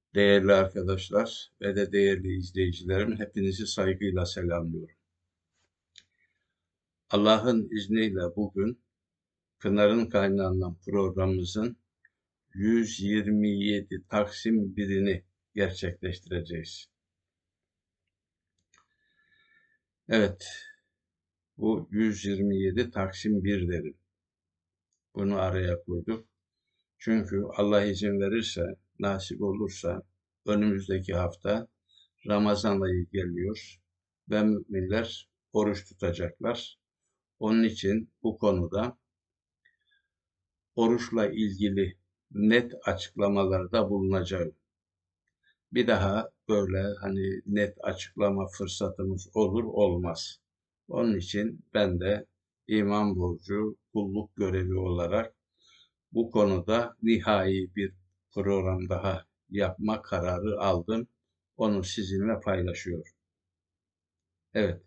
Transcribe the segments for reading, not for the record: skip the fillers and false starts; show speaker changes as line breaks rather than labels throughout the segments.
Değerli arkadaşlar ve de değerli izleyicilerim, hepinizi saygıyla selamlıyorum. Allah'ın izniyle bugün Pınar'ın Kaynağından programımızın 127 Taksim 1'ini gerçekleştireceğiz. Evet, bu 127 Taksim 1 derim. Bunu araya koyduk. Çünkü Allah izin verirse, nasip olursa önümüzdeki hafta Ramazan ayı geliyor ve müminler oruç tutacaklar. Onun için bu konuda oruçla ilgili net açıklamalarda bulunacağım. Bir daha böyle hani net açıklama fırsatımız olur olmaz. Onun için ben de iman borcu, kulluk görevi olarak bu konuda nihai bir program daha yapma kararı aldım. Onu sizinle paylaşıyorum. Evet,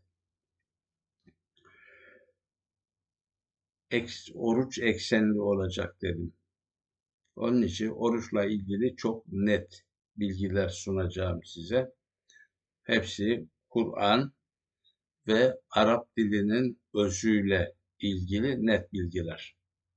oruç eksenli olacak dedim. Onun için oruçla ilgili çok net bilgiler sunacağım size. Hepsi Kur'an ve Arap dilinin özüyle ilgili net bilgiler.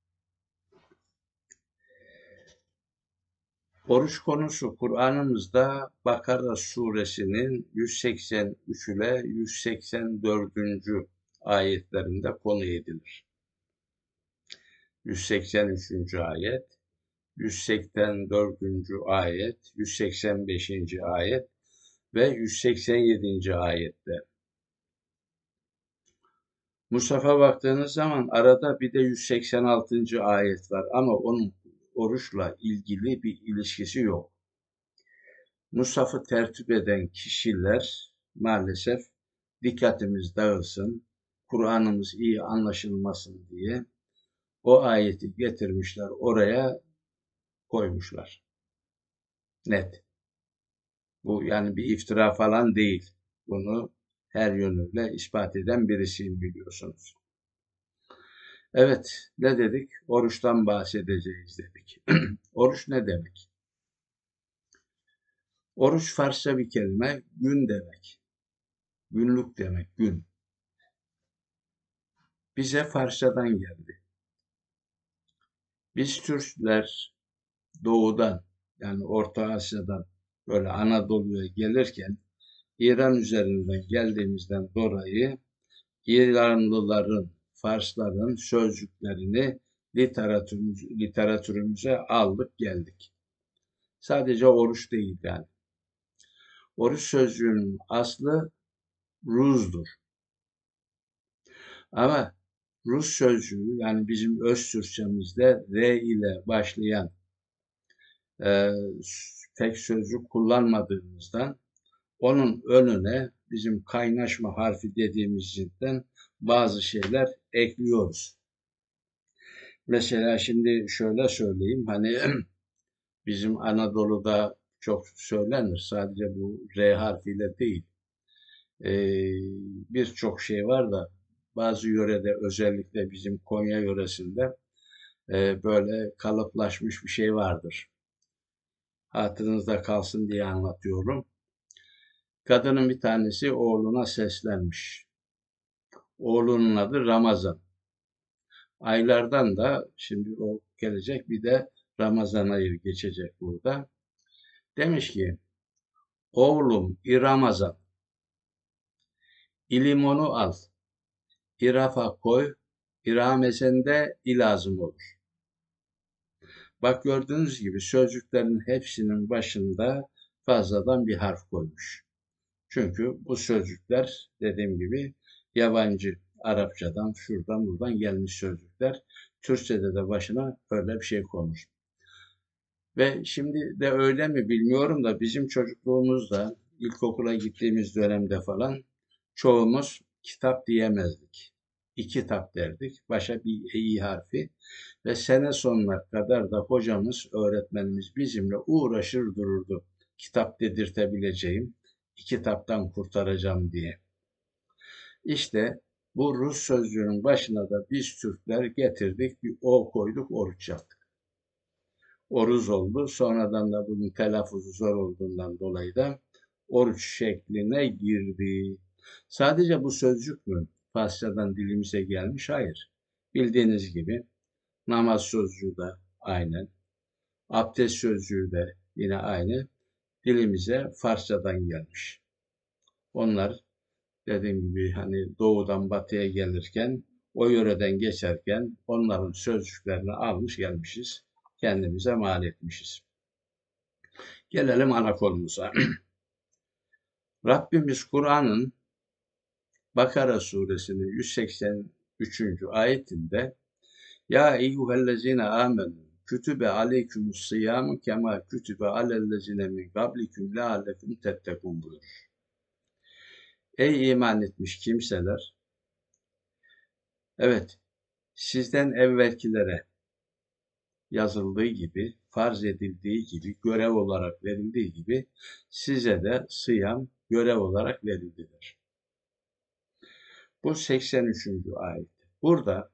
Oruç konusu Kur'an'ımızda Bakara suresinin 183 ile 184. ayetlerinde konu edilir. 183. ayet, 184. ayet, 185. ayet ve 187. ayette. Musaf'a baktığınız zaman arada bir de 186. ayet var ama onun oruçla ilgili bir ilişkisi yok. Musaf'ı tertip eden kişiler maalesef dikkatimiz dağılsın, Kur'an'ımız iyi anlaşılmasın diye o ayeti getirmişler, oraya koymuşlar. Net. Bu yani bir iftira falan değil. Bunu her yönüyle ispat eden birisiyim biliyorsunuz. Evet, ne dedik? Oruçtan bahsedeceğiz dedik. Oruç ne demek? Oruç Farsça bir kelime, gün demek. Günlük demek, gün. Bize Farsçadan geldi. Biz Türkler doğudan, yani Orta Asya'dan böyle Anadolu'ya gelirken İran üzerinden geldiğimizden dolayı İranlıların, Farsların sözcüklerini literatürümüze aldık geldik. Sadece oruç değil yani. Oruç sözcüğünün aslı Ruz'dur. Ama Rus sözcüğü yani bizim öz Türkçemizde R ile başlayan e, tek sözcük kullanmadığımızdan onun önüne bizim kaynaşma harfi dediğimizden bazı şeyler ekliyoruz. Mesela şimdi şöyle söyleyeyim hani bizim Anadolu'da çok söylenir sadece bu R harfiyle değil. Birçok şey var da bazı yörede özellikle bizim Konya yöresinde böyle kalıplaşmış bir şey vardır. Hatırınızda kalsın diye anlatıyorum. Kadının bir tanesi oğluna seslenmiş. Oğlunun adı Ramazan. Aylardan da şimdi o gelecek bir de Ramazan ayı geçecek burada. Demiş ki oğlum İramazan ilimonu al. İrafa koy. İramesende ilazım olur. Bak gördüğünüz gibi sözcüklerin hepsinin başında fazladan bir harf koymuş. Çünkü bu sözcükler dediğim gibi yabancı Arapçadan şuradan buradan gelmiş sözcükler. Türkçe'de de başına öyle bir şey konmuş. Ve şimdi de öyle mi bilmiyorum da bizim çocukluğumuzda ilkokula gittiğimiz dönemde falan çoğumuz kitap diyemezdik. İki kitap derdik. Başa bir i harfi ve sene sonuna kadar da hocamız, öğretmenimiz bizimle uğraşır dururdu. Kitap dedirtebileceğim, iki kitaptan kurtaracağım diye. İşte bu Rus sözcüğünün başına da biz Türkler getirdik, bir o koyduk, oruç yaptık. oruz oldu. Sonradan da bunun telaffuzu zor olduğundan dolayı da oruç şekline girdi. Sadece bu sözcük mü Farsçadan dilimize gelmiş? Hayır. Bildiğiniz gibi namaz sözcüğü de aynen. Abdest sözcüğü de yine aynı. Dilimize Farsçadan gelmiş. Onlar dediğim gibi hani doğudan batıya gelirken, o yöreden geçerken onların sözcüklerini almış gelmişiz. Kendimize mal etmişiz. Gelelim ana konumuza. Rabbimiz Kur'an'ın Bakara suresinin 183. ayetinde Ya eyyühellezine amenu kütübe aleykümus siyamu kema kütübe alellezine min kablikum leallekum tettekun buyurur. Ey iman etmiş kimseler! Evet, sizden evvelkilere yazıldığı gibi, farz edildiği gibi, görev olarak verildiği gibi size de sıyam görev olarak verildiler. Bu 83. ayet. Burada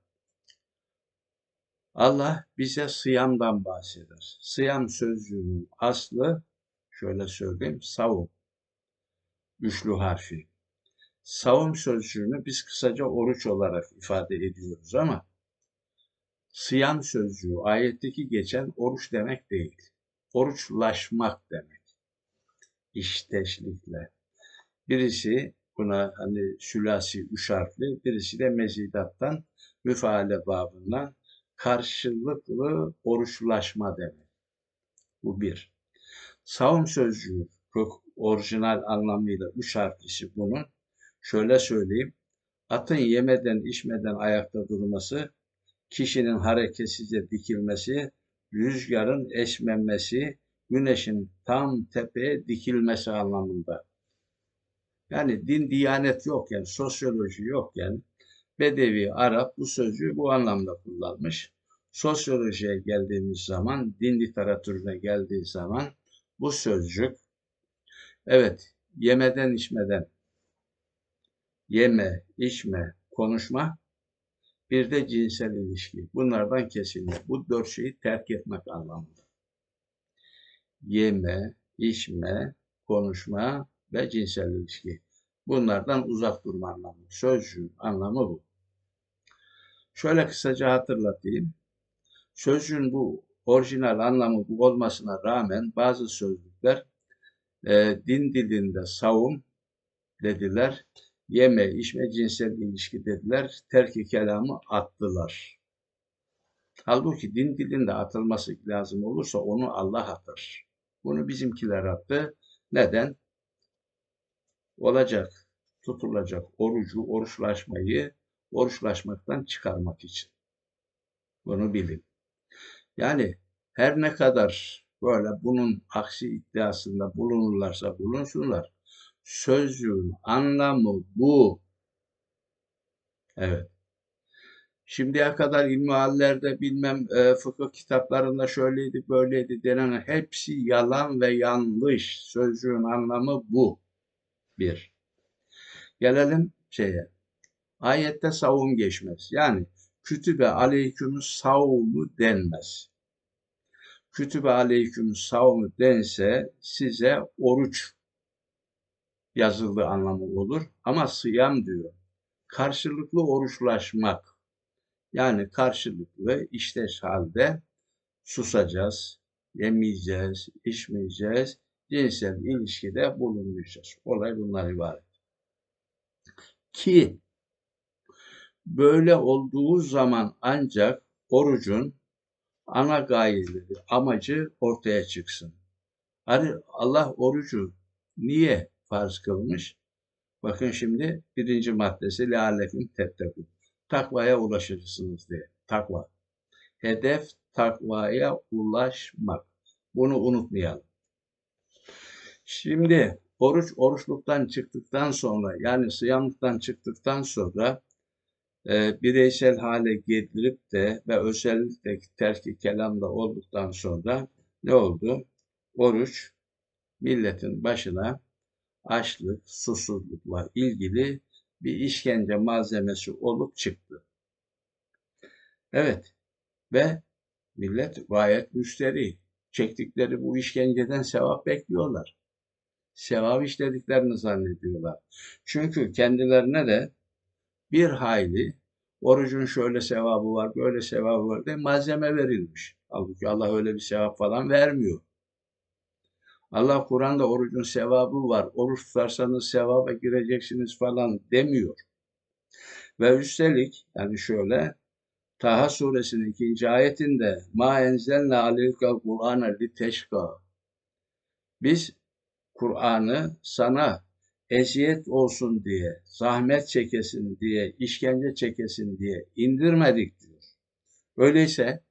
Allah bize sıyamdan bahseder. Sıyam sözcüğünün aslı, şöyle söyleyeyim, savun. Üçlü harfi. Savun sözcüğünü biz kısaca oruç olarak ifade ediyoruz ama sıyam sözcüğü ayetteki geçen oruç demek değil. Oruçlaşmak demek. İşteşlikle. Birisi buna hani sülasi üç harfli, birisi de mezidattan müfaale babından karşılıklı oruçlaşma demek. Bu bir. Savun sözcüğü orijinal anlamıyla üç harflisi bunun. Şöyle söyleyeyim. Atın yemeden içmeden ayakta durması, kişinin hareketsizce dikilmesi, rüzgarın esmemesi, güneşin tam tepeye dikilmesi anlamında. Yani din, diyanet yokken, sosyoloji yokken Bedevi Arap bu sözcüğü bu anlamda kullanmış. Sosyolojiye geldiğimiz zaman, din literatürüne geldiği zaman bu sözcük, evet, yemeden içmeden, yeme, içme, konuşma, bir de cinsel ilişki. Bunlardan kesinlikle. Bu dört şeyi terk etmek anlamında. Yeme, içme, konuşma ve cinsel ilişki. Bunlardan uzak durma anlamı. Sözcüğün anlamı bu. Şöyle kısaca hatırlatayım. Sözcüğün bu orijinal anlamı bu olmasına rağmen bazı sözcükler din dilinde savun dediler, yeme, içme, cinsel ilişki dediler, terk-i kelamı attılar. Halbuki din dilinde atılması lazım olursa onu Allah atar. Bunu bizimkiler attı. Neden? Olacak, tutulacak orucu, oruçlaşmaktan çıkarmak için. Bunu bilin. Yani her ne kadar böyle bunun aksi iddiasında bulunurlarsa bulunsunlar, sözcüğün anlamı bu. Evet. Şimdiye kadar ilmihallerde bilmem fıkıh kitaplarında şöyleydi böyleydi denen hepsi yalan ve yanlış. Sözcüğün anlamı bu. Bir. Gelelim şeye. Ayette savun geçmez. Yani kütübe aleykümü savunu denmez. Kütübe aleykümü savunu dense size oruç yazıldığı anlamı olur. Ama sıyam diyor. Karşılıklı oruçlaşmak. Yani karşılıklı işteş halde susacağız, yemeyeceğiz, içmeyeceğiz, cinsel ilişkide bulunmayacağız. Olay bundan ibaret. Ki böyle olduğu zaman ancak orucun ana gayeleri, amacı ortaya çıksın. Hani Allah orucu niye farz kılmış? Bakın şimdi birinci maddesi leallekum tettekûn. Takvaya ulaşırsınız diye. Takva. Hedef takvaya ulaşmak. Bunu unutmayalım. Şimdi oruçluktan çıktıktan sonra yani sıyamlıktan çıktıktan sonra bireysel hale getirip de ve özellikle terk-i kelamda olduktan sonra ne oldu? Oruç milletin başına açlık, susuzlukla ilgili bir işkence malzemesi olup çıktı. Evet ve millet gayet müşteri. çektikleri bu işkenceden sevap bekliyorlar. Sevap işlediklerini zannediyorlar. Çünkü kendilerine de bir hayli orucun şöyle sevabı var, böyle sevabı var diye malzeme verilmiş. Halbuki Allah öyle bir sevap falan vermiyor. Allah Kur'an'da orucun sevabı var, oruç tutarsanız sevaba gireceksiniz falan demiyor. Ve üstelik yani şöyle Taha suresinin 2. ayetinde ma enzelne aleykel Kur'ane liteşka. Biz Kur'an'ı sana eziyet olsun diye, zahmet çekesin diye, işkence çekesin diye indirmedik diyor. Öyleyse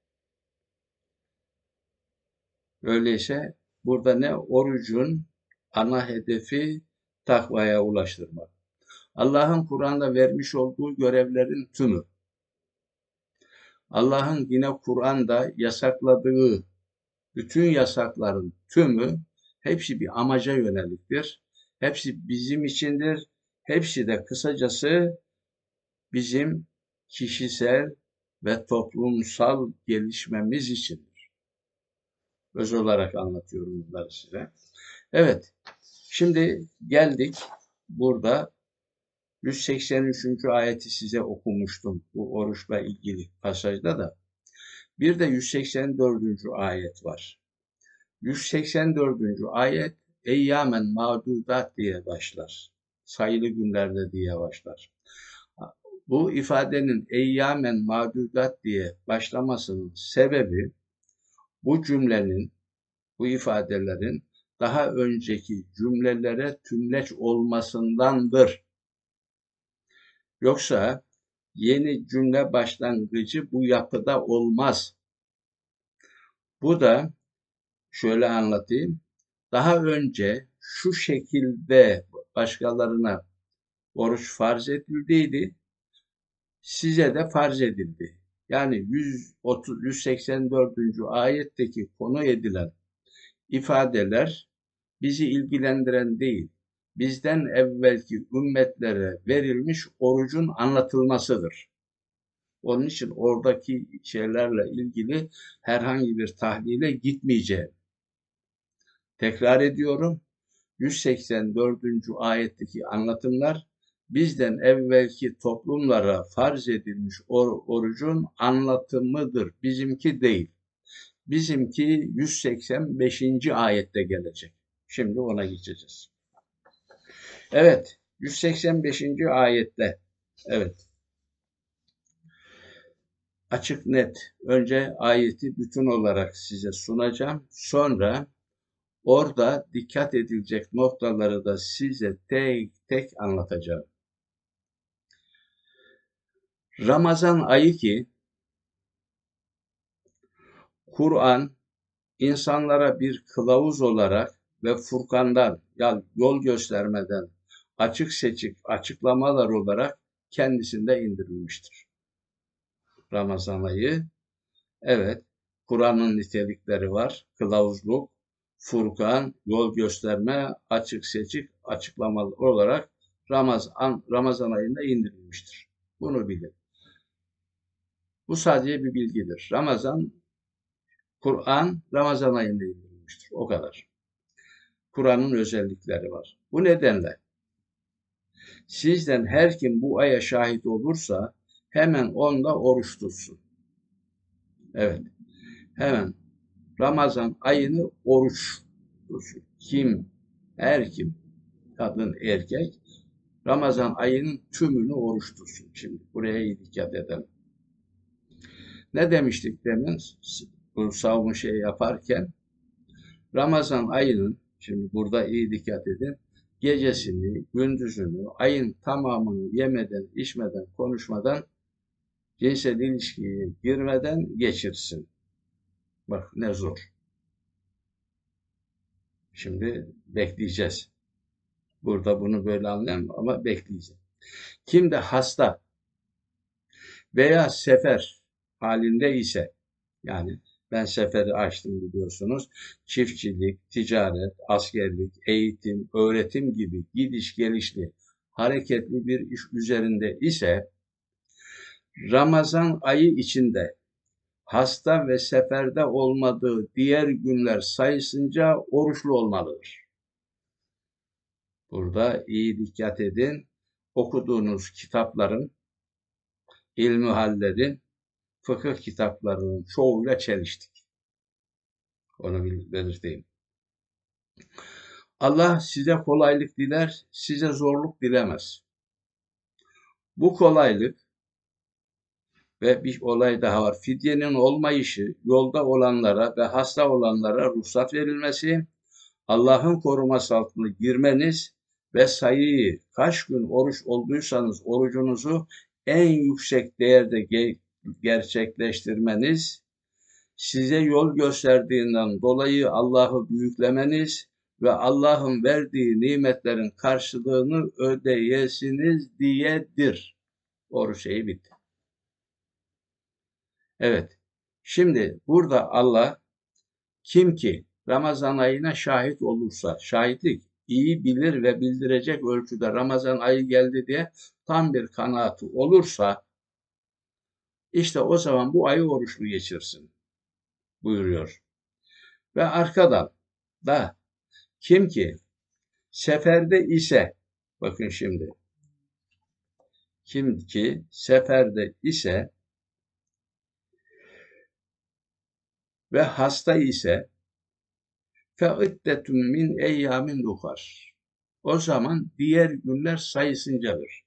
öyleyse burada ne orucun ana hedefi takvaya ulaştırmak. Allah'ın Kur'an'da vermiş olduğu görevlerin tümü, Allah'ın yine Kur'an'da yasakladığı bütün yasakların tümü hepsi bir amaca yöneliktir. Hepsi bizim içindir. Hepsi de kısacası bizim kişisel ve toplumsal gelişmemiz içindir. Öz olarak anlatıyorum bunları size. Evet, şimdi geldik burada 183. ayeti size okumuştum bu oruçla ilgili pasajda da. Bir de 184. ayet var. 184. ayet Eyyamen mağdudat diye başlar. Sayılı günlerde diye başlar. Bu ifadenin Eyyamen mağdudat diye başlamasının sebebi bu cümlenin, bu ifadelerin daha önceki cümlelere tümleç olmasındandır. Yoksa yeni cümle başlangıcı bu yapıda olmaz. Bu da şöyle anlatayım. Daha önce şu şekilde başkalarına oruç farz edildiydi, size de farz edildi. Yani 184. ayetteki konu edilen ifadeler bizi ilgilendiren değil, bizden evvelki ümmetlere verilmiş orucun anlatılmasıdır. Onun için oradaki şeylerle ilgili herhangi bir tahlile gitmeyeceğim. Tekrar ediyorum, 184. ayetteki anlatımlar bizden evvelki toplumlara farz edilmiş orucun anlatımıdır. Bizimki değil. Bizimki 185. ayette gelecek. Şimdi ona geçeceğiz. Evet, 185. ayette. Evet. Açık net. Önce ayeti bütün olarak size sunacağım. Sonra orada dikkat edilecek noktaları da size tek tek anlatacağım. Ramazan ayı ki Kur'an insanlara bir kılavuz olarak ve Furkan'dan, yani yol göstermeden açık seçik açıklamalar olarak kendisinde indirilmiştir. Ramazan ayı, evet, Kur'an'ın nitelikleri var. Kılavuzluk, Furkan, yol gösterme, açık seçik açıklamalar olarak Ramazan ayında indirilmiştir. Bunu bilin. Bu sadece bir bilgidir. Kur'an Ramazan ayında indirilmiştir. O kadar. Kur'an'ın özellikleri var. Bu nedenle sizden her kim bu aya şahit olursa hemen onda oruç tutsun. Evet. Hemen Ramazan ayını oruç tutsun. Her kim, kadın, erkek, Ramazan ayının tümünü oruç tutsun. Şimdi buraya iyi dikkat edelim. Ne demiştik demin? Bu savun yaparken Ramazan ayının, şimdi burada iyi dikkat edin, gecesini, gündüzünü, ayın tamamını yemeden, içmeden, konuşmadan, cinsel ilişkiye girmeden geçirsin. Bak ne zor. Şimdi bekleyeceğiz. Burada bunu böyle anlayalım ama bekleyeceğiz. Kim de hasta veya sefer halinde ise, yani ben seferi açtım biliyorsunuz, çiftçilik, ticaret, askerlik, eğitim, öğretim gibi gidiş gelişli, hareketli bir iş üzerinde ise Ramazan ayı içinde hasta ve seferde olmadığı diğer günler sayısınca oruçlu olmalıdır. Burada iyi dikkat edin. Okuduğunuz kitapların, ilmihallerin, fıkıh kitaplarının çoğuyla çeliştik. Onu belirteyim. Allah size kolaylık diler, size zorluk dilemez. Bu kolaylık ve bir olay daha var. Fidyenin olmayışı, yolda olanlara ve hasta olanlara ruhsat verilmesi, Allah'ın koruması altına girmeniz ve sayıyı kaç gün oruç olduysanız orucunuzu en yüksek değerde gerçekleştirmeniz, size yol gösterdiğinden dolayı Allah'ı büyüklemeniz ve Allah'ın verdiği nimetlerin karşılığını ödeyesiniz diyedir. Oruç şeyi bitti. Evet. Şimdi burada Allah kim ki Ramazan ayına şahit olursa, şahitlik iyi bilir ve bildirecek ölçüde Ramazan ayı geldi diye tam bir kanaati olursa, işte o zaman bu ayı oruçlu geçirsin buyuruyor. Ve arkadan da kim ki seferde ise, bakın şimdi, kim ki seferde ise ve hasta ise فَاِدَّةٌ min eyyamin ukhar. O zaman diğer günler sayısıncadır.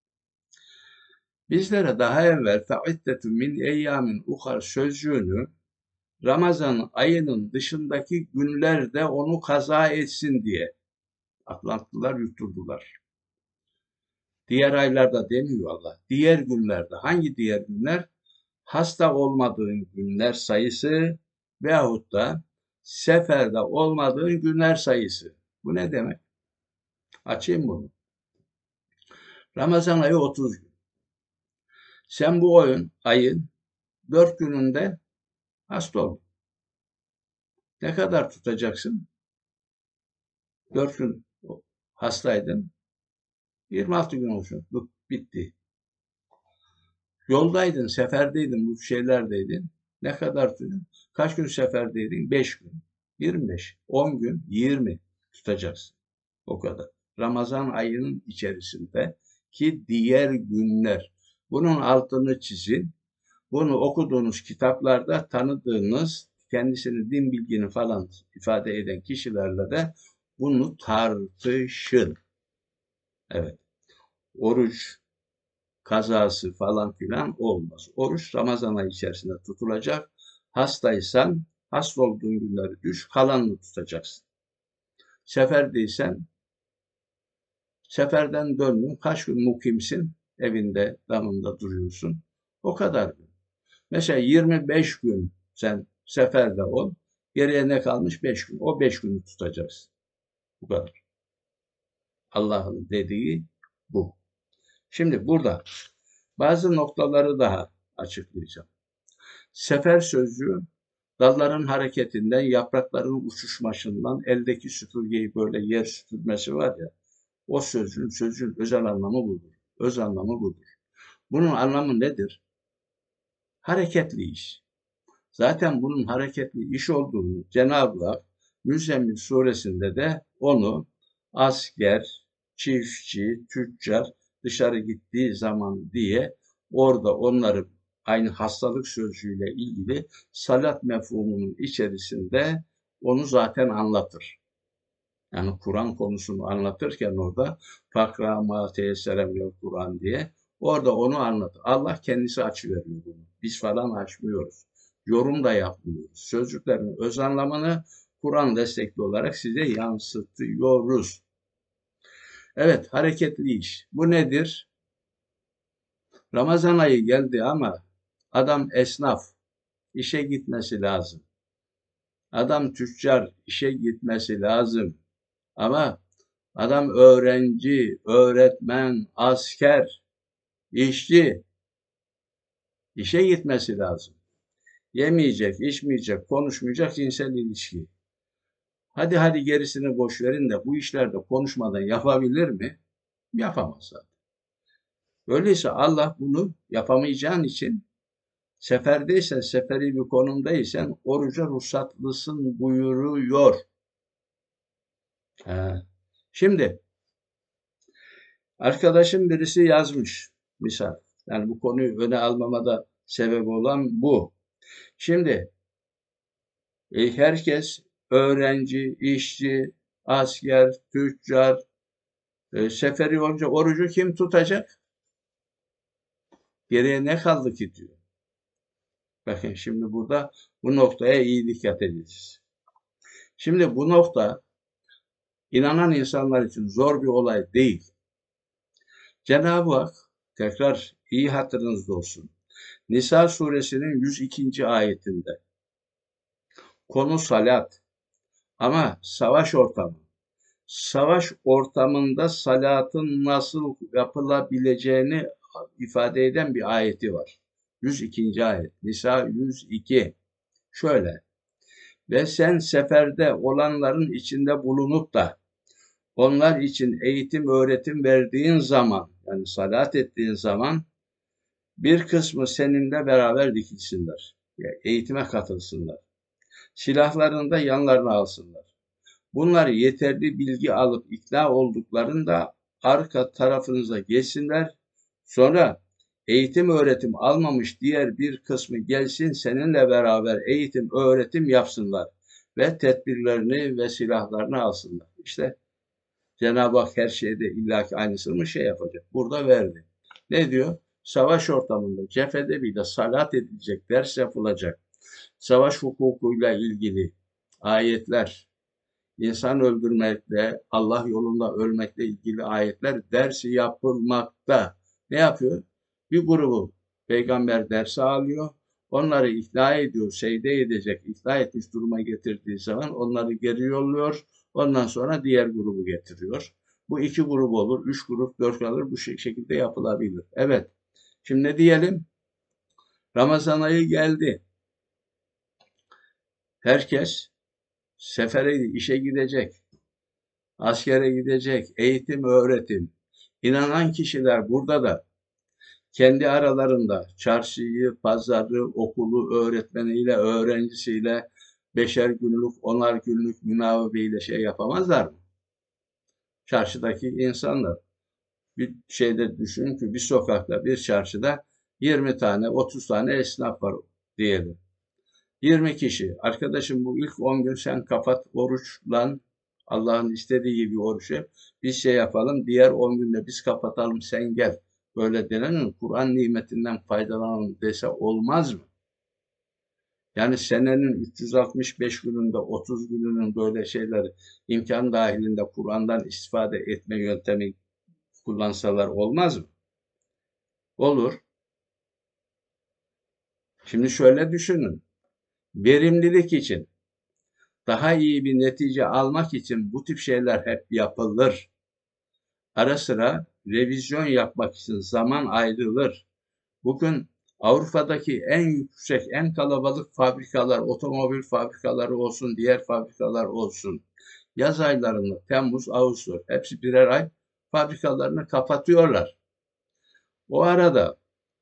Bizlere daha evvel فَاِدَّةٌ min eyyamin ukhar sözcüğünü Ramazan ayının dışındaki günlerde onu kaza etsin diye Atlantılar yutturdular. Diğer aylarda demiyor Allah. Diğer günlerde. Hangi diğer günler? Hasta olmadığın günler sayısı veyahut da seferde olmadığın günler sayısı. Bu ne demek? Açayım bunu. Ramazan ayı 30 gün. Sen bu ayın 4 gününde hasta oldun. Ne kadar tutacaksın? 4 gün hastaydın. 26 gün olsun. Bitti. Yoldaydın, seferdeydin, bu şeylerdeydin. Ne kadar tutun? Kaç gün seferdeydin? 5 gün. 25. 10 gün, 20 tutacaksın. O kadar. Ramazan ayının içerisinde ki diğer günler. Bunun altını çizin. Bunu okuduğunuz kitaplarda tanıdığınız, kendisini din bilgini falan ifade eden kişilerle de bunu tartışın. Evet. Oruç kazası falan filan olmaz. Oruç Ramazan ayı içerisinde tutulacak. Hastaysan, hasta olduğun günleri düş, kalanını tutacaksın. Seferdeysen, seferden döndün, kaç gün mukimsin, evinde, damında duruyorsun. O kadar gün. Mesela 25 gün sen seferde ol, geriye ne kalmış? 5 gün. O 5 günü tutacaksın. Bu kadar. Allah'ın dediği bu. Şimdi burada bazı noktaları daha açıklayacağım. Sefer sözcüğü dalların hareketinden, yaprakların uçuşmasından, eldeki süpürgeyi böyle yer süpürmesi var ya, o sözcüğün özel anlamı budur. Öz anlamı budur. Bunun anlamı nedir? Hareketli iş. Zaten bunun hareketli iş olduğunu Cenab-ı Hak Müzzemmil suresinde de onu asker, çiftçi, tüccar dışarı gittiği zaman diye orada onları aynı hastalık sözcüğüyle ilgili salat mefhumunun içerisinde onu zaten anlatır. Yani Kur'an konusunu anlatırken orada fakra ma teyessere minel Kur'an diye orada onu anlatır. Allah kendisi açıveriyor bunu. Biz falan açmıyoruz. Yorum da yapmıyoruz. Sözcüklerin öz anlamını Kur'an destekli olarak size yansıtıyoruz. Evet, hareketli iş. Bu nedir? Ramazan ayı geldi ama adam esnaf, işe gitmesi lazım. Adam tüccar, işe gitmesi lazım. Ama adam öğrenci, öğretmen, asker, işçi, işe gitmesi lazım. Yemeyecek, içmeyecek, konuşmayacak cinsel ilişki. Hadi gerisini boş verin de bu işlerde konuşmadan yapabilir mi? Yapamaz zaten. Öyleyse Allah bunu yapamayacağın için Seferdeysen, seferi bir konumdaysan oruca ruhsatlısın buyuruyor. Ha. Şimdi arkadaşım birisi yazmış misal. Yani bu konuyu öne almama da sebep olan bu. Şimdi herkes öğrenci, işçi, asker, tüccar, seferi olunca orucu kim tutacak? Geriye ne kaldı ki diyor. Bakın şimdi burada bu noktaya iyi dikkat edeceğiz. Şimdi bu nokta inanan insanlar için zor bir olay değil. Cenab-ı Hak tekrar iyi hatırınızda olsun. Nisa suresinin 102. ayetinde konu salat ama savaş ortamı. Savaş ortamında salatın nasıl yapılabileceğini ifade eden bir ayeti var. 102. ayet. Nisa 102. Şöyle. Ve sen seferde olanların içinde bulunup da onlar için eğitim, öğretim verdiğin zaman, yani salat ettiğin zaman bir kısmı seninle beraber dikilsinler. Yani eğitime katılsınlar. Silahlarını da yanlarına alsınlar. Bunlar yeterli bilgi alıp ikna olduklarında arka tarafınıza geçsinler. Sonra eğitim öğretim almamış diğer bir kısmı gelsin seninle beraber eğitim öğretim yapsınlar. Ve tedbirlerini ve silahlarını alsınlar. İşte Cenab-ı Hak her şeyde illaki aynısını mı yapacak? Burada verdi. Ne diyor? Savaş ortamında cephede bile salat edilecek, ders yapılacak. Savaş hukukuyla ilgili ayetler, insan öldürmekle, Allah yolunda ölmekle ilgili ayetler dersi yapılmakta. Ne yapıyor? Bir grubu peygamber dersi alıyor. Onları ikna ediyor, secde edecek, ikna etmiş duruma getirdiği zaman onları geri yolluyor. Ondan sonra diğer grubu getiriyor. Bu iki grup olur, üç grup, dört olur. Bu şekilde yapılabilir. Evet. Şimdi ne diyelim? Ramazan ayı geldi. Herkes sefere, işe gidecek. Askere gidecek, eğitim, öğretim. İnanan kişiler burada da kendi aralarında çarşıyı, pazarı, okulu, öğretmeniyle, öğrencisiyle 5'er günlük, 10'ar günlük münavebeyle yapamazlar mı? Çarşıdaki insanlar. Bir şeyde düşünün ki bir sokakta, bir çarşıda 20 tane, 30 tane esnaf var diyelim. 20 kişi. Arkadaşım bu ilk 10 gün sen kapat oruçlan, Allah'ın istediği gibi oruç yap. Biz yapalım. Diğer 10 günde biz kapatalım sen gel. Böyle denen Kur'an nimetinden faydalanalım dese olmaz mı? Yani senenin 365 gününde 30 gününün böyle şeyleri imkan dahilinde Kur'an'dan istifade etme yöntemi kullansalar olmaz mı? Olur. Şimdi şöyle düşünün. Verimlilik için daha iyi bir netice almak için bu tip şeyler hep yapılır. Ara sıra revizyon yapmak için zaman ayrılır. Bugün Avrupa'daki en yüksek, en kalabalık fabrikalar, otomobil fabrikaları olsun, diğer fabrikalar olsun. Yaz aylarında, Temmuz, Ağustos, hepsi birer ay fabrikalarını kapatıyorlar. O arada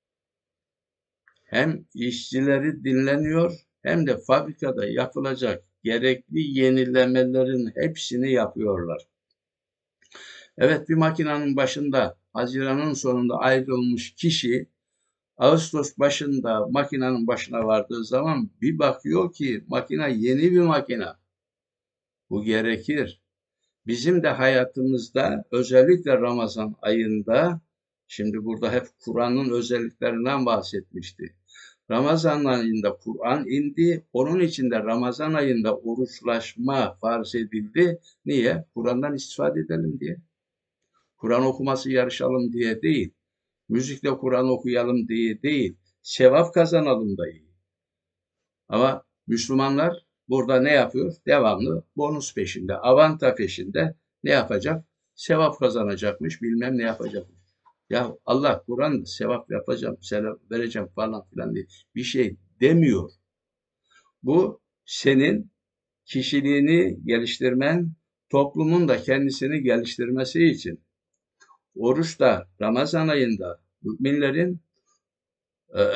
hem işçileri dinleniyor hem de fabrikada yapılacak gerekli yenilemelerin hepsini yapıyorlar. Evet, bir makinenin başında Haziran'ın sonunda ayrılmış kişi Ağustos başında makinenin başına vardığı zaman bir bakıyor ki makine yeni bir makine. Bu gerekir. Bizim de hayatımızda özellikle Ramazan ayında, şimdi burada hep Kur'an'ın özelliklerinden bahsetmişti. Ramazan ayında Kur'an indi. Onun için de Ramazan ayında oruçlaşma farz edildi. Niye? Kur'an'dan istifade edelim diye. Kur'an okuması yarışalım diye değil. Müzikle Kur'an okuyalım diye değil. Sevap kazanalım da iyi. Ama Müslümanlar burada ne yapıyor? Devamlı bonus peşinde, avanta peşinde ne yapacak? Sevap kazanacakmış, bilmem ne yapacakmış. Ya Allah Kur'an sevap yapacağım, sevap vereceğim falan filan diye bir şey demiyor. Bu senin kişiliğini geliştirmen, toplumun da kendisini geliştirmesi için. Oruçta, Ramazan ayında müminlerin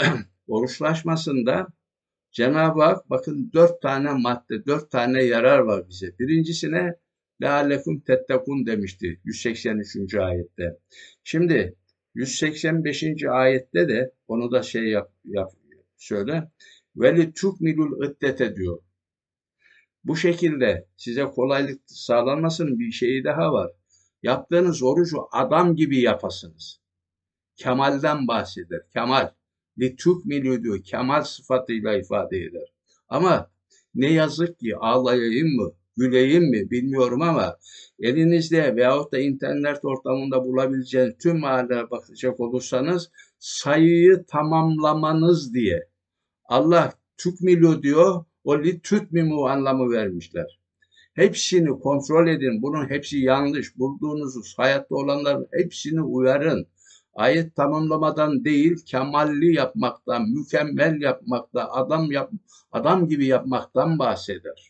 oruçlaşmasında Cenab-ı Hak bakın 4 tane yarar var bize. Birincisine leallekum tettekun demişti 183. ayette. Şimdi 185. ayette de onu da söyle. Veli tukmilul iddete diyor. Bu şekilde size kolaylık sağlanmasının bir şeyi daha var. Yaptığınız orucu adam gibi yapasınız. Kemalden bahseder. Kemal. Litukmilu diyor. Kemal sıfatıyla ifade eder. Ama ne yazık ki ağlayayım mı, güleyim mi bilmiyorum ama elinizde veyahut da internet ortamında bulabileceğiniz tüm mahallelere bakacak olursanız sayıyı tamamlamanız diye Allah tukmilu diyor, o li tutmimu anlamı vermişler. Hepsini kontrol edin. Bunun hepsi yanlış. Bulduğunuz hayatta olanların hepsini uyarın. Ayet tamamlamadan değil, kemalli yapmaktan, mükemmel yapmaktan, adam gibi yapmaktan bahseder.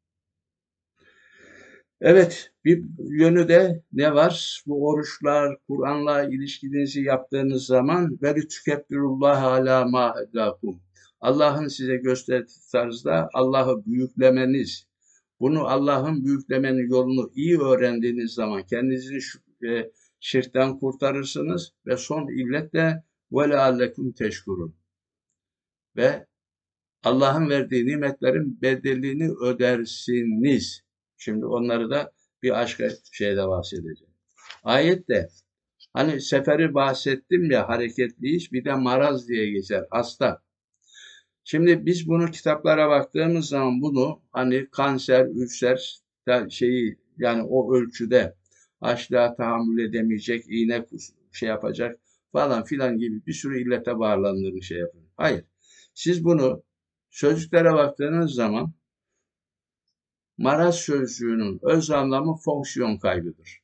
Evet, bir yönü de ne var? Bu oruçlar, Kur'an'la ilişkinizi yaptığınız zaman veli tükebbirullah ala ma hedakum. Allah'ın size gösterdiği tarzda Allah'ı büyüklemeniz, bunu Allah'ın büyüklemenin yolunu iyi öğrendiğiniz zaman kendinizi şirkten kurtarırsınız ve son illet de ve leallekum teşkurun. Ve Allah'ın verdiği nimetlerin bedelini ödersiniz. Şimdi onları da bir başka şeyde bahsedeceğim. Ayette hani seferi bahsettim ya, hareketli iş, bir de maraz diye geçer, hasta. Şimdi biz bunu kitaplara baktığımız zaman bunu hani kanser, ülser yani o ölçüde açlığa tahammül edemeyecek, iğne yapacak falan filan gibi bir sürü illete bağlandığını yapıyor. Hayır. Siz bunu sözcüklere baktığınız zaman maraz sözcüğünün öz anlamı fonksiyon kaybıdır.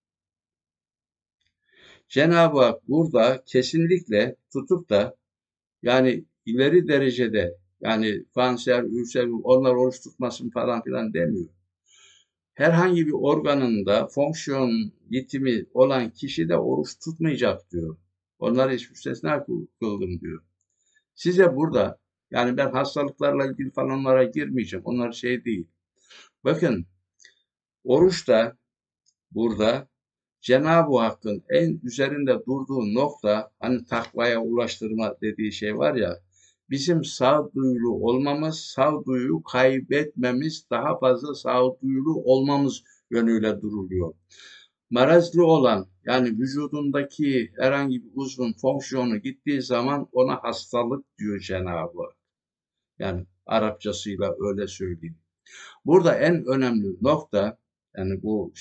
Cenab-ı Hak burada kesinlikle tutup da yani ileri derecede yani kanser, ülser, onlar oruç tutmasın falan filan demiyor. Herhangi bir organında fonksiyon yitimi olan kişi de oruç tutmayacak diyor. Onları hiç müstesna kıldım diyor. Size burada yani ben hastalıklarla ilgili falan onlara girmeyeceğim. Onlar değil. Bakın oruçta burada Cenab-ı Hakk'ın en üzerinde durduğu nokta hani takvaya ulaştırma dediği şey var ya, bizim sağduyulu olmamız, sağduyuyu kaybetmemiz, daha fazla sağduyulu olmamız yönüyle duruluyor. Marazlı olan yani vücudundaki herhangi bir uzvun fonksiyonu gittiği zaman ona hastalık diyor Cenab-ı Hak. Yani Arapçasıyla öyle söyleyeyim. Burada en önemli nokta yani bu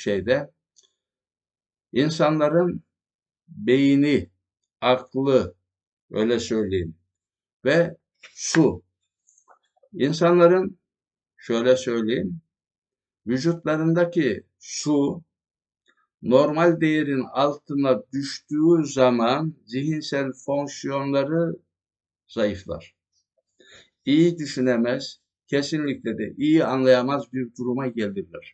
insanların beyni, aklı öyle söyleyeyim ve su. İnsanların şöyle söyleyeyim, vücutlarındaki su normal değerin altına düştüğü zaman zihinsel fonksiyonları zayıflar. İyi düşünemez, kesinlikle de iyi anlayamaz bir duruma gelirler.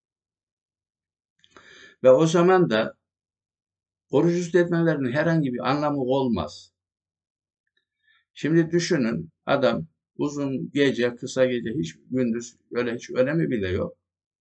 Ve o zaman da oruç üstlenmelerinin herhangi bir anlamı olmaz. Şimdi düşünün, adam uzun gece, kısa gece, hiç gündüz öyle hiç önemi bile yok.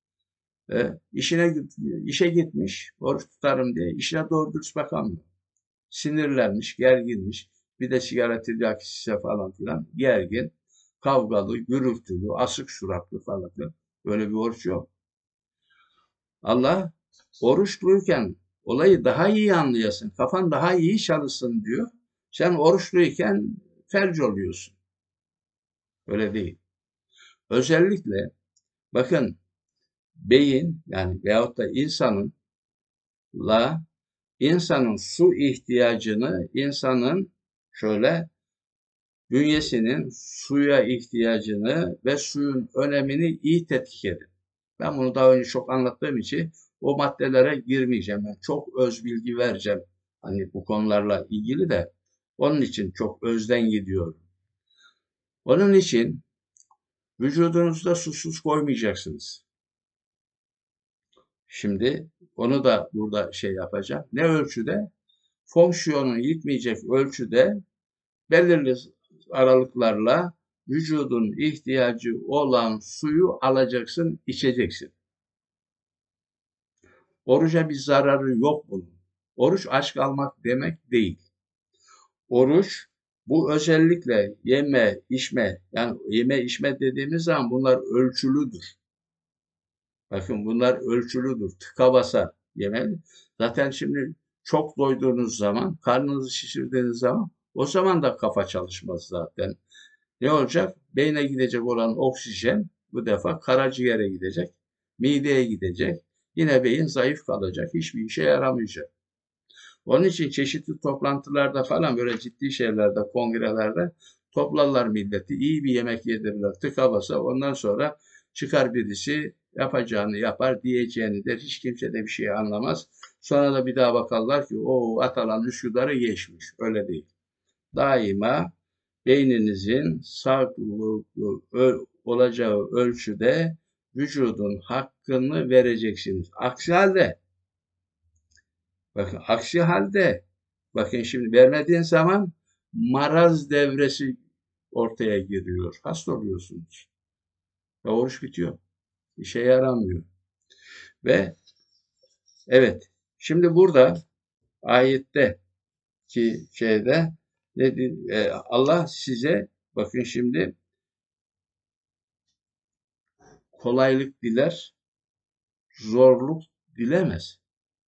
İşe gitmiş, oruç tutarım diye işine doğru dürüst bakamıyor. Sinirlenmiş, gerginmiş. Bir de sigara tiryaki şişe falan filan. Gergin, kavgalı, gürültülü, asık suratlı falan filan. Böyle bir oruç yok. Allah oruçluyken olayı daha iyi anlayasın, kafan daha iyi çalışsın diyor. Sen oruçluyken felç oluyorsun. Öyle değil. Özellikle bakın beyin yani veyahut da insanın su ihtiyacını şöyle bünyesinin suya ihtiyacını ve suyun önemini iyi tetkik edin. Ben bunu daha önce çok anlattığım için o maddelere girmeyeceğim. Ben çok öz bilgi vereceğim. Hani bu konularla ilgili de onun için çok özden gidiyorum. Onun için vücudunuzda susuz koymayacaksınız. Şimdi onu da burada yapacağım. Ne ölçüde? Fonksiyonu yitmeyecek ölçüde belirli aralıklarla vücudun ihtiyacı olan suyu alacaksın, içeceksin. Oruca bir zararı yok bunun. Oruç aç kalmak demek değil. Oruç bu özellikle yeme, içme, yani yeme, içme dediğimiz zaman bunlar ölçülüdür. Bakın bunlar ölçülüdür. Tıka basa yemeli. Zaten şimdi çok doyduğunuz zaman, karnınızı şişirdiğiniz zaman o zaman da kafa çalışmaz zaten. Ne olacak? Beyne gidecek olan oksijen bu defa karaciğere gidecek, mideye gidecek. Yine beyin zayıf kalacak, hiçbir işe yaramayacak. Onun için çeşitli toplantılarda falan böyle ciddi şeylerde, kongrelerde toplarlar milleti, iyi bir yemek yedirirler, tıka basa. Ondan sonra çıkar birisi yapacağını yapar, diyeceğini der. Hiç kimse de bir şey anlamaz. Sonra da bir daha bakarlar ki o Atalan Üsküdar'ı geçmiş. Öyle değil. Daima beyninizin sağlıklı olacağı ölçüde vücudun hakkını vereceksiniz. Aksi halde bakın şimdi vermediğin zaman maraz devresi ortaya giriyor. Hasta oluyorsunuz. Ve oruç bitiyor. İşe yaramıyor. Ve evet, şimdi burada ayette ki şeyde Allah size bakın şimdi kolaylık diler, zorluk dilemez.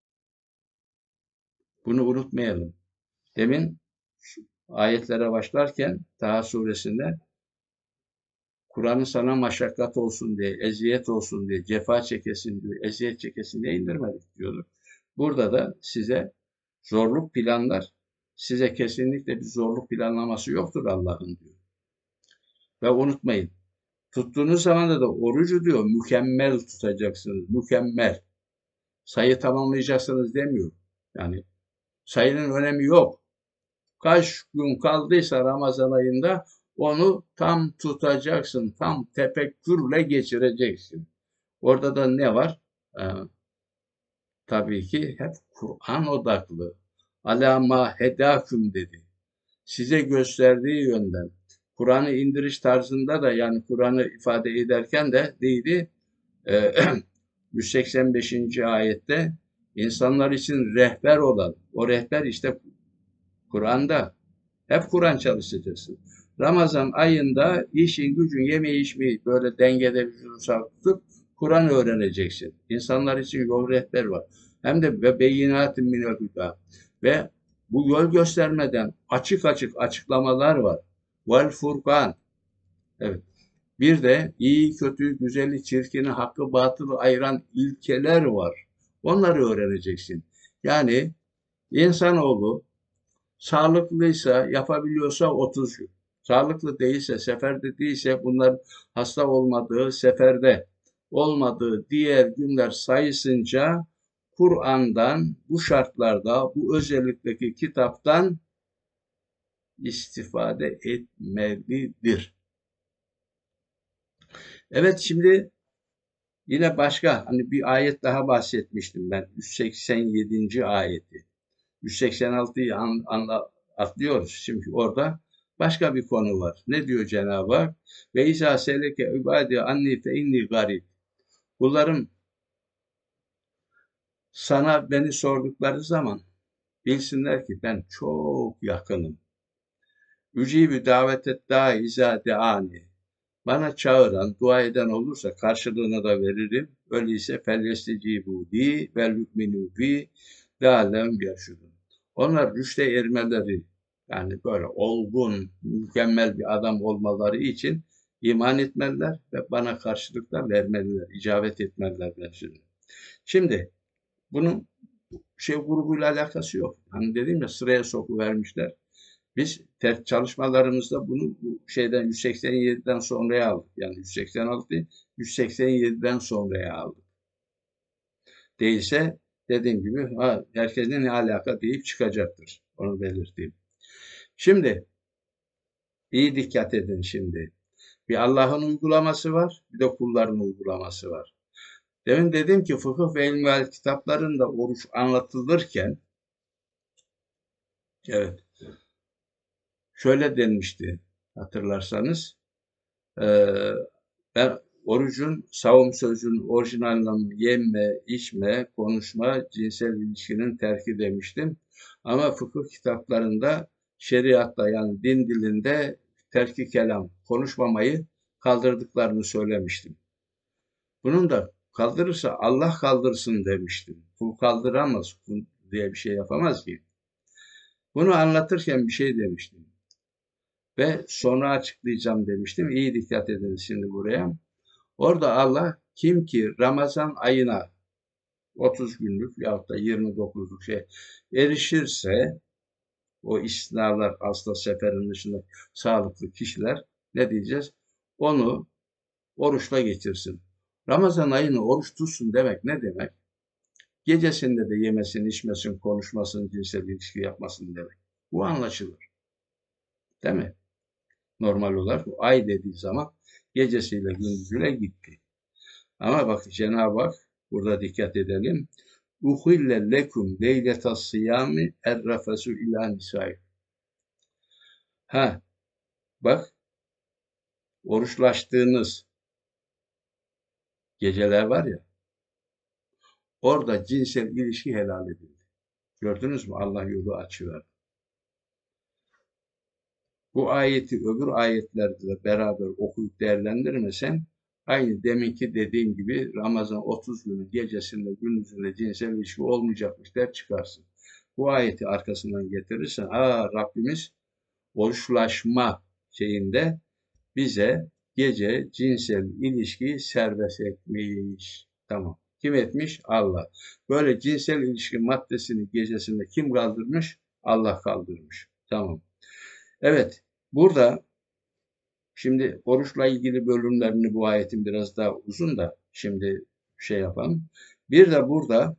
Bunu unutmayalım. Demin ayetlere başlarken Taha suresinde Kur'an'ı sana maşakkat olsun diye, eziyet olsun diye, cefa çekesin diye, eziyet çekesin diye indirmedik diyordu. Burada da size zorluk planlar, size kesinlikle bir zorluk planlaması yoktur Allah'ın diyor. Ve unutmayın, tuttuğunuz zaman da orucu diyor, mükemmel tutacaksınız, mükemmel. Sayı tamamlayacaksınız demiyor. Yani sayının önemi yok. Kaç gün kaldıysa Ramazan ayında onu tam tutacaksın, tam tefekkürle geçireceksin. Orada da ne var? Tabii ki hep Kur'an odaklı. Alâmâ hedâküm dedi. Size gösterdiği yönden. Kur'an'ı indiriş tarzında da yani Kur'an'ı ifade ederken de neydi? 185. ayette insanlar için rehber olan, o rehber işte Kur'an'da. Hep Kur'an çalışacaksın. Ramazan ayında işin gücün yemeği içmeyi böyle dengede vücudu tutup Kur'an öğreneceksin. İnsanlar için yol rehber var. Hem de ve beyinatin minel huda. Ve bu yol göstermeden açık açık açıklamalar var. Vel Furkan. Evet. Bir de iyi, kötü, güzeli, çirkini, hakkı, batılı ayıran ilkeler var. Onları öğreneceksin. Yani insanoğlu sağlıklıysa, yapabiliyorsa 30 gün. Sağlıklı değilse, seferde değilse bunlar hasta olmadığı, seferde olmadığı diğer günler sayısınca Kur'an'dan, bu şartlarda, bu özellikteki kitaptan istifade etmelidir. Evet şimdi yine başka hani bir ayet daha bahsetmiştim ben. 187. ayeti. 186'yı atlıyoruz. Çünkü orada başka bir konu var. Ne diyor Cenab-ı Hak? Ve izâ seleke ibâdi anni fe inni garib. Kullarım sana beni sordukları zaman bilsinler ki ben çok yakınım. Ücibü davetet dâ izâ deâni. Bana çağıran, dua eden olursa karşılığını da veririm. Öyleyse felyestecibû li vel yu'minû bi leallehum yerşudun. Onlar rüşte ermeleri yani böyle olgun, mükemmel bir adam olmaları için iman etmeliler ve bana karşılık da vermeliler, icabet etmeliler. Şimdi bunun şey grubuyla alakası yok. Hani dedim ya sıraya sokuvermişler. Biz çalışmalarımızda bunu bu şeyden 187'den sonraya aldık. Yani 186, 187'den sonraya aldık. Değilse dediğim gibi herkesin ne alaka deyip çıkacaktır. Onu belirteyim. Şimdi iyi dikkat edin şimdi. Bir Allah'ın uygulaması var, bir de kulların uygulaması var. Demin dedim ki fıkıh ve ilmihal kitaplarında oruç anlatılırken evet şöyle denmişti. hatırlarsanız. Ben orucun, savun sözünün orijinalini yeme, içme, konuşma, cinsel ilişkinin terki demiştim. Ama fıkıh kitaplarında şeriatta yani din dilinde terki kelam, konuşmamayı kaldırdıklarını söylemiştim. Bunun da kaldırırsa Allah kaldırsın demiştim. Kul kaldıramaz, kul diye bir şey yapamaz ki. Bunu anlatırken bir şey demiştim. Ve sonra açıklayacağım demiştim. İyi dikkat edin şimdi buraya. Orada Allah kim ki Ramazan ayına 30 günlük yahut da 29'luk şey erişirse o istisnalar hasta seferin dışında sağlıklı kişiler ne diyeceğiz? Onu oruçla geçirsin. Ramazan ayını oruç tutsun demek ne demek? Gecesinde de yemesin, içmesin, konuşmasın, cinsel ilişki yapmasın demek. Bu anlaşılır. Değil mi? Normal olarak ay dediği zaman gecesiyle gündüzüyle gitti. Ama bak Cenab-ı Hak burada dikkat edelim. Uhille lekum leyletas siyami errafesu ila nisai. Ha bak oruçlaştığınız geceler var ya orada cinsel ilişki helal edildi. Gördünüz mü? Allah yolu açıverdi. Bu ayeti öbür ayetlerle beraber okuyup değerlendirmesen aynı deminki dediğim gibi Ramazan 30 günü gecesinde gündüzünde cinsel ilişki olmayacakmış der çıkarsın. Bu ayeti arkasından getirirsen Rabbimiz oruçlaşma şeyinde bize gece cinsel ilişkiyi serbest etmiş. Tamam. Kim etmiş? Allah. Böyle cinsel ilişki maddesini gecesinde kim kaldırmış? Allah kaldırmış. Tamam. Evet. Burada şimdi oruçla ilgili bölümlerini bu ayetin biraz daha uzun da şimdi şey yapalım. Bir de burada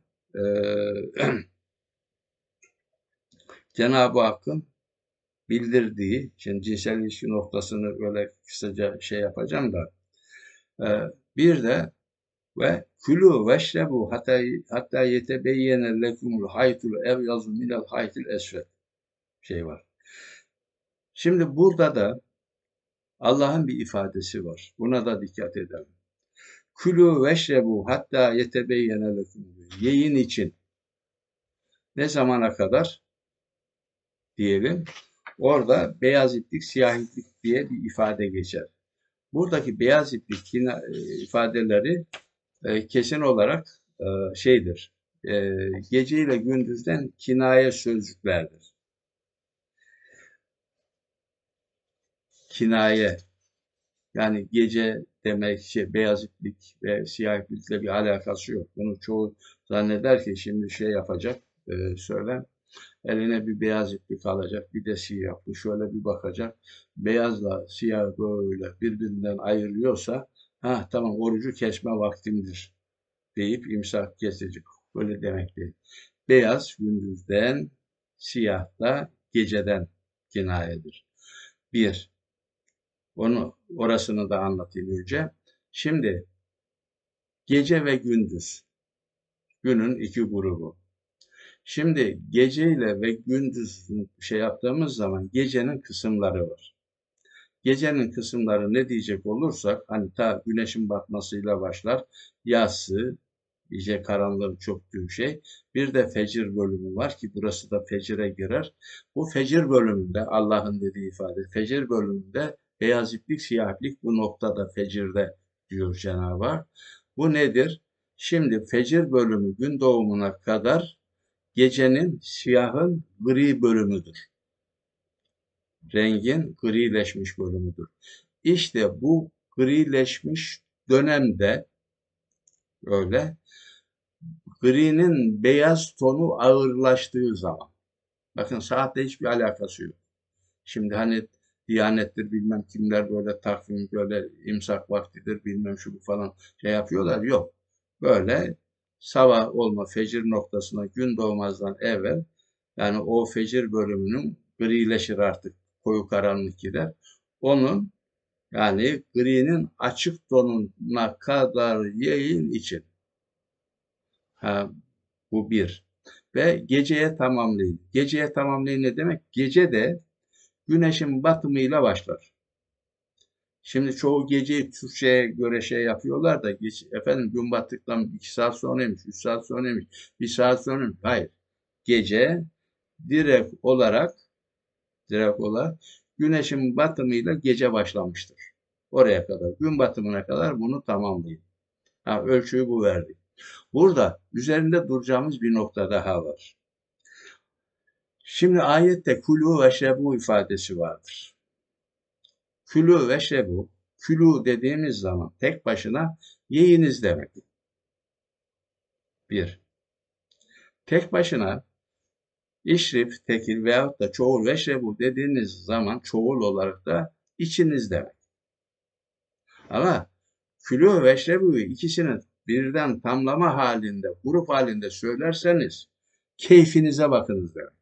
Cenab-ı Hakk'ın bildirdiği, şimdi cinsel ilişki noktasını böyle kısaca şey yapacağım da bir de ve külü veşrebu hatta yetebeyyene lekumul haytul evyazu minel haytil esved şey var. Şimdi burada da Allah'ın bir ifadesi var. Buna da dikkat edelim. Külü veşrebu hatta yetebeyyene lekum. Yiyin için ne zamana kadar diyelim. Orada beyaz iplik, siyah iplik diye bir ifade geçer. Buradaki beyaz iplik ifadeleri kesin olarak şeydir. Gece ile gündüzden kinaye sözcüklerdir. Kinaye yani gece demek beyaz iplik ve siyah iplikle bir alakası yok. Bunu çoğu zanneder ki şimdi şey yapacak söyle. Eline bir beyaz iplik alacak, bir de siyah. Şöyle bir bakacak. Beyazla siyah böyle birbirinden ayrılıyorsa, ha tamam orucu kesme vaktimdir deyip imsak kesecek. Böyle demek değil. Beyaz gündüzden, siyah da geceden kinayedir. Bir, orasını da anlatayım önce. Şimdi gece ve gündüz, günün iki grubu. Şimdi geceyle ve gündüz şey yaptığımız zaman gecenin kısımları var. Gecenin kısımları ne diyecek olursak hani ta güneşin batmasıyla başlar. Yatsı, iyice karanlığın çöktüğü şey. Bir de fecir bölümü var ki burası da fecire girer. Bu fecir bölümünde Allah'ın dediği ifade fecir bölümünde beyaz iplik siyah iplik bu noktada fecirde diyor Cenab-ı Hak. Bu nedir? Şimdi fecir bölümü gün doğumuna kadar gecenin siyahın gri bölümüdür. Rengin grileşmiş bölümüdür. İşte bu grileşmiş dönemde öyle gri'nin beyaz tonu ağırlaştığı zaman bakın saatle hiçbir alakası yok. Şimdi hani Diyanettir bilmem kimler böyle takvim böyle imsak vaktidir bilmem şu bu falan şey yapıyorlar. Yok. Böyle sabah olma fecir noktasına gün doğmazdan evvel yani o fecir bölümünün grileşir artık koyu karanlık gider. Onun yani gri'nin açık tonuna kadar yayın için. Ha, bu bir. Ve geceye tamamlayın. Geceye tamamlayın ne demek? Gece de güneşin batımıyla başlar. Şimdi çoğu geceyi Türkçe'ye göre şey yapıyorlar da efendim gün battıktan 2 saat sonraymış, 3 saat sonraymış, 1 saat sonraymış. Hayır. Gece direkt olarak güneşin batımıyla gece başlamıştır. Oraya kadar, gün batımına kadar bunu tamamlayın. Ha, ölçüyü bu verdi. Burada üzerinde duracağımız bir nokta daha var. Şimdi ayette kulü ve şebu ifadesi vardır. Külü ve şebu, külü dediğimiz zaman tek başına yiyiniz demek. Bir. Tek başına işrif, tekil veyahut da çoğul ve şebu dediğiniz zaman çoğul olarak da içiniz demek. Ama külü ve şebu ikisini birden tamlama halinde, grup halinde söylerseniz keyfinize bakınız demek.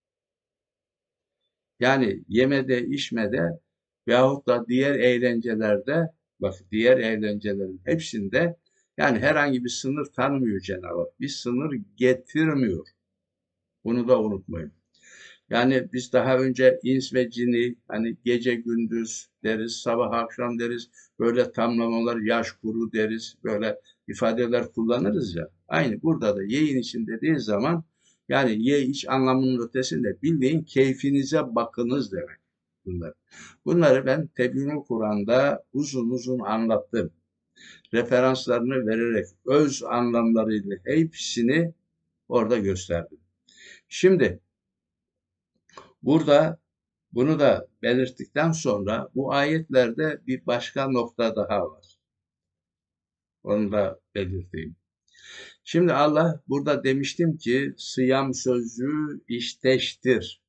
Yani yemede, içmede veyahut da diğer eğlencelerde, bak diğer eğlencelerin hepsinde yani herhangi bir sınır tanımıyor Cenab-ı Hak. Bir sınır getirmiyor. Bunu da unutmayın. Yani biz daha önce ins ve cini hani gece gündüz deriz, sabah akşam deriz, böyle tamlamalar yaş kuru deriz, böyle ifadeler kullanırız ya. Aynı burada da yeyin için dediğin zaman yani ye iç anlamının ötesinde bildiğin keyfinize bakınız demek bunlar. Bunları ben Tebyi'nül Kur'an'da uzun uzun anlattım. Referanslarını vererek öz anlamlarıyla hepsini orada gösterdim. Şimdi burada bunu da belirttikten sonra bu ayetlerde bir başka nokta daha var. Onu da belirteyim. Şimdi Allah burada demiştim ki sıyam sözcüğü işteştir.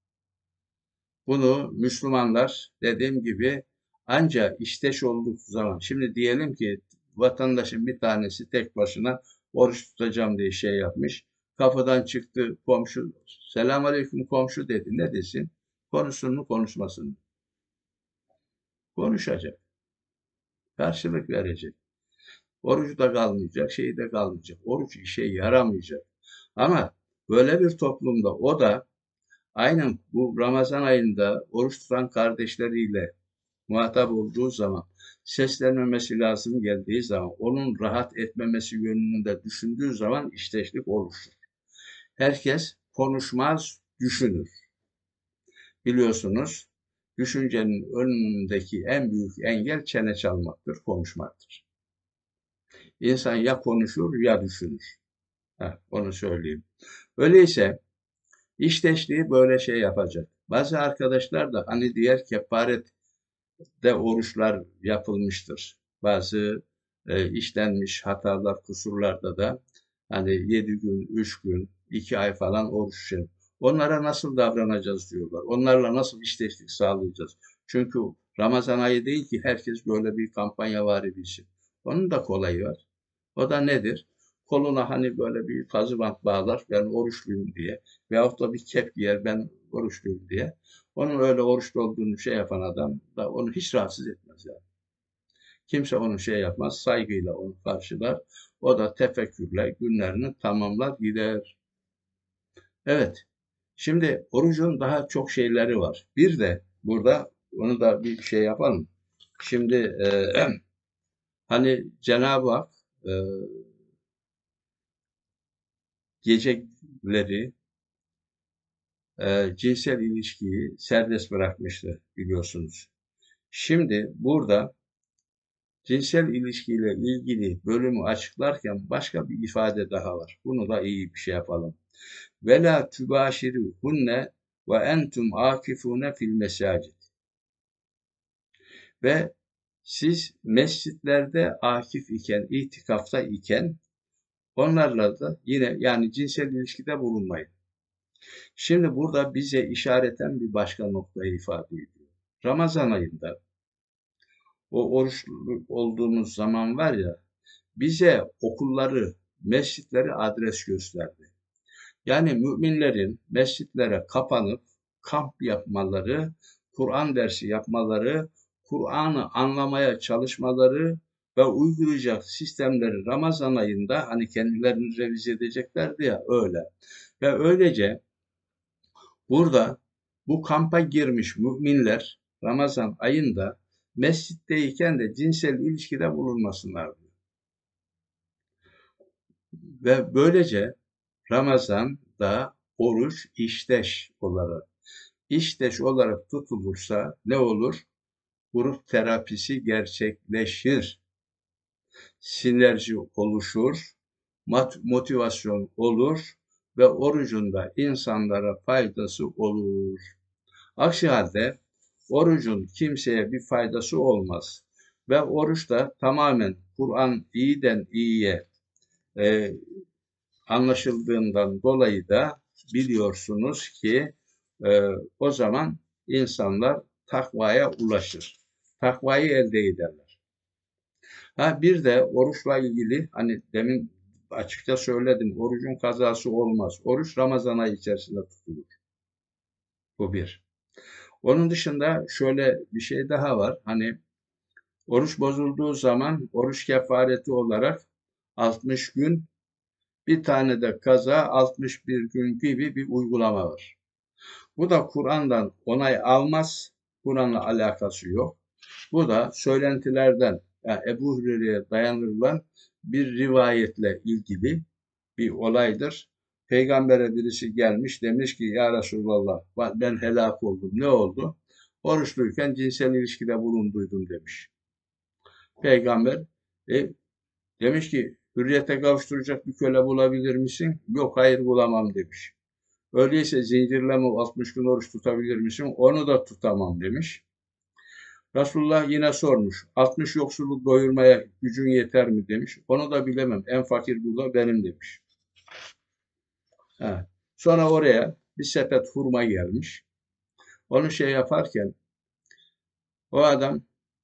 Bunu Müslümanlar dediğim gibi ancak işteş olduk zaman. Şimdi diyelim ki vatandaşın bir tanesi tek başına oruç tutacağım diye şey yapmış. Kapıdan çıktı komşu selamünaleyküm komşu dedi. Ne desin? Konuşsun mu konuşmasın mı? Konuşacak. Karşılık verecek. Orucu da kalmayacak, şeyi de kalmayacak. Oruç işe yaramayacak. Ama böyle bir toplumda o da aynen bu Ramazan ayında oruç tutan kardeşleriyle muhatap olduğu zaman seslenmemesi lazım geldiği zaman onun rahat etmemesi yönünde düşündüğü zaman işteşlik oluşur. Herkes konuşmaz, düşünür. Biliyorsunuz düşüncenin önündeki en büyük engel çene çalmaktır, konuşmaktır. İnsan ya konuşur ya düşünür. Onu söyleyeyim. Öyleyse işteşliği böyle şey yapacak. Bazı arkadaşlar da hani diğer kefarette oruçlar yapılmıştır. Bazı işlenmiş hatalar, kusurlarda da hani 7 gün, 3 gün, 2 ay falan oruç için. Onlara nasıl davranacağız diyorlar. Onlarla nasıl işteşlik sağlayacağız? Çünkü Ramazan ayı değil ki herkes böyle bir kampanya var bilsin. Onun da kolayı var. O da nedir? Koluna hani böyle bir fazla bant bağlar, ben oruçluyum diye. Veyahut da bir kep giyer, ben oruçluyum diye. Onun öyle oruçlu olduğunu şey yapan adam da onu hiç rahatsız etmez yani. Kimse onu şey yapmaz, saygıyla onu karşılar. O da tefekkürle günlerini tamamlar gider. Evet, şimdi orucun daha çok şeyleri var. Bir de burada onu da bir şey yapalım. Şimdi hani Cenab-ı Hak e, geceleri cinsel ilişkiyi serbest bırakmıştı biliyorsunuz. Şimdi burada cinsel ilişkiyle ilgili bölümü açıklarken başka bir ifade daha var. Bunu da iyi bir şey yapalım. Ve la tübaşiruhunne ve entum akifune fil mesacid. Ve siz mescitlerde akif iken, itikafta iken onlarla da yine yani cinsel ilişkide bulunmayın. Şimdi burada bize işareten bir başka noktayı ifade ediyor. Ramazan ayında o oruçlu olduğumuz zaman var ya bize okulları, mescitleri adres gösterdi. Yani müminlerin mescitlere kapanıp kamp yapmaları, Kur'an dersi yapmaları, Kur'an'ı anlamaya çalışmaları ve uygulayacak sistemleri Ramazan ayında hani kendilerini revize edeceklerdi ya öyle. Ve öylece burada bu kampa girmiş müminler Ramazan ayında mescitteyken de cinsel ilişkide bulunmasınlar diyor. Ve böylece Ramazan'da oruç işteş olarak tutulursa ne olur? Grup terapisi gerçekleşir, sinerji oluşur, motivasyon olur ve orucunda insanlara faydası olur. Aksi halde orucun kimseye bir faydası olmaz ve oruç da tamamen Kur'an iyiden iyiye e, anlaşıldığından dolayı da biliyorsunuz ki o zaman insanlar takvaya ulaşır. Takvayı elde ederler. Ha bir de oruçla ilgili hani demin açıkça söyledim. Orucun kazası olmaz. Oruç Ramazan ayı içerisinde tutulur. Bu bir. Onun dışında şöyle bir şey daha var. Hani oruç bozulduğu zaman oruç kefareti olarak 60 gün bir tane de kaza 61 gün gibi bir uygulama var. Bu da Kur'an'dan onay almaz. Kur'an'la alakası yok. Bu da söylentilerden yani Ebu Hureyre'ye dayanılan bir rivayetle ilgili bir olaydır. Peygamber'e birisi gelmiş demiş ki ya Resulallah ben helak oldum. Ne oldu? Oruçluyken cinsel ilişkide bulunduydum demiş. Peygamber e, demiş ki hürriyete kavuşturacak bir köle bulabilir misin? Yok hayır bulamam demiş. Öyleyse zincirleme 60 gün oruç tutabilir misin? Onu da tutamam demiş. Resulullah yine sormuş. 60 yoksullu doyurmaya gücün yeter mi demiş. Onu da bilemem. En fakir burada benim demiş. Ha. Sonra oraya bir sepet hurma gelmiş. Onu şey yaparken o adam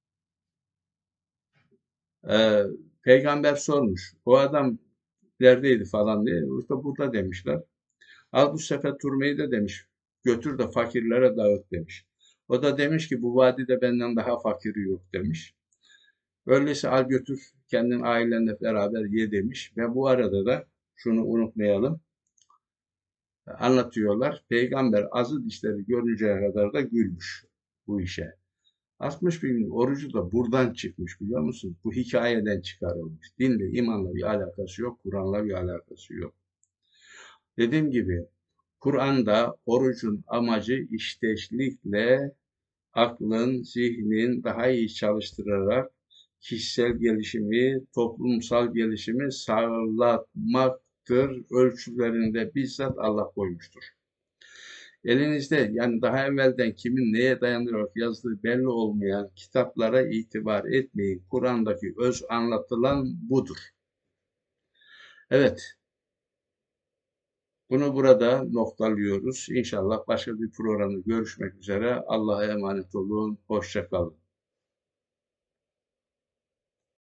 e, peygamber sormuş. O adam neredeydi falan diye. İşte burada demişler. Al bu sepet hurmayı da demiş. Götür de fakirlere dağıt demiş. O da demiş ki bu vadide benden daha fakiri yok demiş. Öyleyse al götür kendin ailenle beraber ye demiş. Ve bu arada da şunu unutmayalım. Anlatıyorlar. Peygamber azı dişleri görünceye kadar da gülmüş bu işe. 60 bin orucu da buradan çıkmış biliyor musun? Bu hikayeden çıkarılmış. Dinle, imanla bir alakası yok, Kur'an'la bir alakası yok. Dediğim gibi Kur'an'da orucun amacı işteşlikle aklın, zihnin daha iyi çalıştırarak kişisel gelişimi, toplumsal gelişimi sağlamaktır. Ölçülerinde bizzat Allah koymuştur. Elinizde yani daha evvelden kimin neye dayanarak yazdığı belli olmayan kitaplara itibar etmeyin. Kur'an'daki öz anlatılan budur. Evet, bunu burada noktalıyoruz. İnşallah başka bir programda görüşmek üzere. Allah'a emanet olun. Hoşça kalın.